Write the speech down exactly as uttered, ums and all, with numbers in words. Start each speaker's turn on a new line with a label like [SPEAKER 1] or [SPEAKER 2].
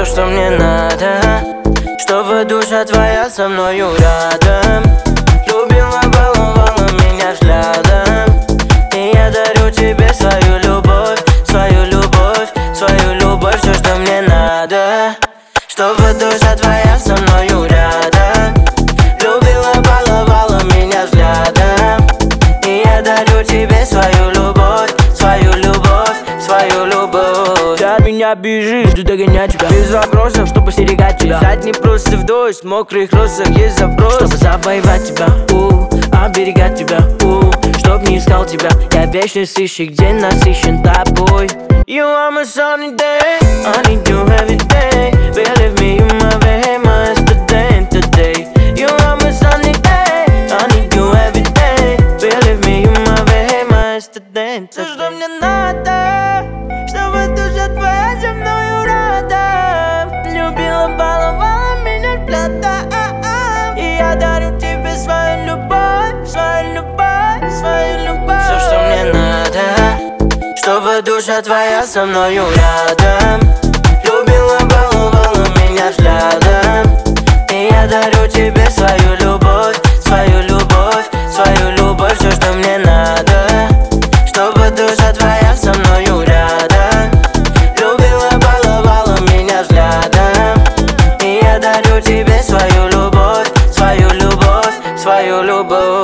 [SPEAKER 1] все, что мне надо, чтобы душа твоя со мною рядом. Любила, баловала меня взглядом, и я дарю тебе свою любовь, свою любовь, свою любовь. Все, что мне надо, чтобы душа твоя со мною рядом. Любила, баловала меня взглядом, и я дарю тебе свою любовь, свою любовь, свою любовь.
[SPEAKER 2] Ты от меня бежишь, жду догонять тебя без вопросов, чтобы постерегать тебя. Бежать не просто в дождь, в мокрых росах есть запрос, чтобы завоевать тебя, у, оберегать тебя, у, чтоб не искал тебя. Я вечный сыщик, день насыщен тобой. You are my sunny day, I need you every day. Believe me, you my very much yesterday and today. You are my sunny day, I need you every day. Believe me, you my very much yesterday and today.
[SPEAKER 1] Все, что мне надо, чтобы душа твоя со мною рядом. Любила, баловала меня взглядом, и я дарю тебе свою любовь, свою любовь, свою любовь. Все, что мне надо, чтобы душа твоя со мною рядом. Любила, баловала меня взглядом, и я дарю тебе свою любовь, свою любовь, свою любовь. Все, что мне надо, чтобы душа твоя со мною рядом. Любила, баловала меня взглядом, и я дарю тебе свою любовь, свою любовь, свою любовь.